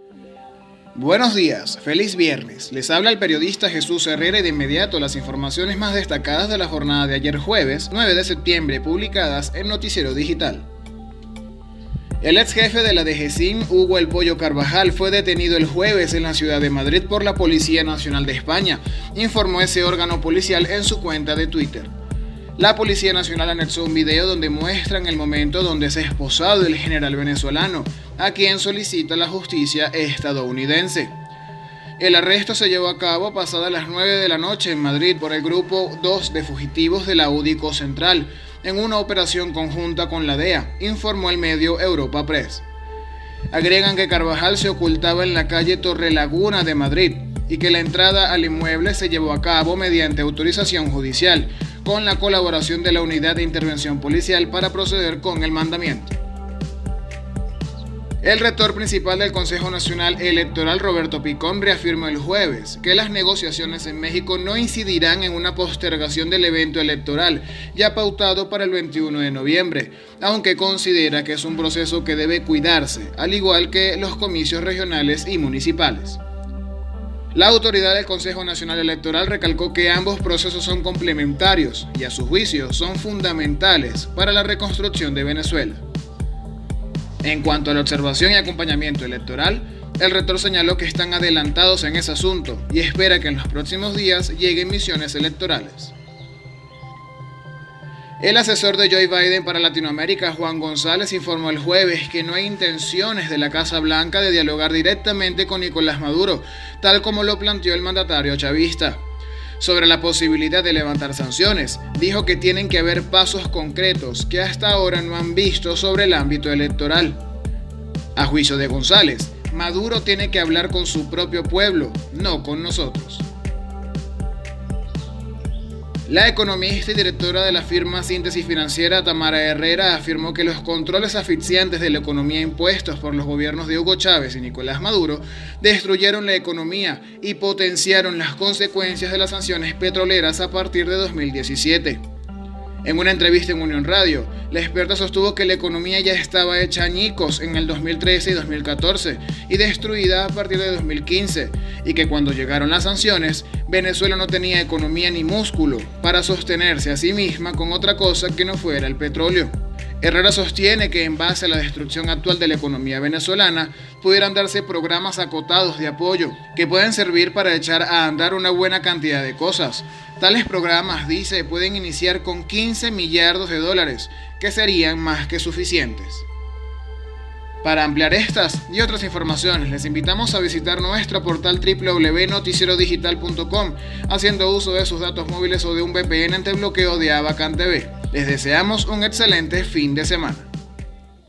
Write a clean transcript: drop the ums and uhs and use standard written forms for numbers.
Buenos días, feliz viernes. Les habla el periodista Jesús Herrera y de inmediato las informaciones más destacadas de la jornada de ayer jueves, 9 de septiembre, publicadas en Noticiero Digital. El ex jefe de la DGCIN, Hugo El Pollo Carvajal, fue detenido el jueves en la ciudad de Madrid por la Policía Nacional de España, informó ese órgano policial en su cuenta de Twitter. La Policía Nacional anexó un video donde muestran el momento donde es esposado el general venezolano, a quien solicita la justicia estadounidense. El arresto se llevó a cabo pasadas las 9 de la noche en Madrid por el Grupo 2 de fugitivos de la UDICO Central, en una operación conjunta con la DEA, informó el medio Europa Press. Agregan que Carvajal se ocultaba en la calle Torrelaguna de Madrid y que la entrada al inmueble se llevó a cabo mediante autorización judicial, con la colaboración de la Unidad de Intervención Policial para proceder con el mandamiento. El rector principal del Consejo Nacional Electoral, Roberto Picón, reafirmó el jueves que las negociaciones en México no incidirán en una postergación del evento electoral ya pautado para el 21 de noviembre, aunque considera que es un proceso que debe cuidarse, al igual que los comicios regionales y municipales. La autoridad del Consejo Nacional Electoral recalcó que ambos procesos son complementarios y, a su juicio, son fundamentales para la reconstrucción de Venezuela. En cuanto a la observación y acompañamiento electoral, el rector señaló que están adelantados en ese asunto y espera que en los próximos días lleguen misiones electorales. El asesor de Joe Biden para Latinoamérica, Juan González, informó el jueves que no hay intenciones de la Casa Blanca de dialogar directamente con Nicolás Maduro, tal como lo planteó el mandatario chavista. Sobre la posibilidad de levantar sanciones, dijo que tienen que haber pasos concretos que hasta ahora no han visto sobre el ámbito electoral. A juicio de González, Maduro tiene que hablar con su propio pueblo, no con nosotros. La economista y directora de la firma Síntesis Financiera, Tamara Herrera, afirmó que los controles asfixiantes de la economía impuestos por los gobiernos de Hugo Chávez y Nicolás Maduro destruyeron la economía y potenciaron las consecuencias de las sanciones petroleras a partir de 2017. En una entrevista en Unión Radio, la experta sostuvo que la economía ya estaba hecha añicos en el 2013 y 2014 y destruida a partir de 2015, y que cuando llegaron las sanciones, Venezuela no tenía economía ni músculo para sostenerse a sí misma con otra cosa que no fuera el petróleo. Herrera sostiene que en base a la destrucción actual de la economía venezolana, pudieran darse programas acotados de apoyo que pueden servir para echar a andar una buena cantidad de cosas. Tales programas, dice, pueden iniciar con 15 millardos de dólares, que serían más que suficientes. Para ampliar estas y otras informaciones, les invitamos a visitar nuestro portal www.noticierodigital.com, haciendo uso de sus datos móviles o de un VPN ante bloqueo de Abacán TV. Les deseamos un excelente fin de semana.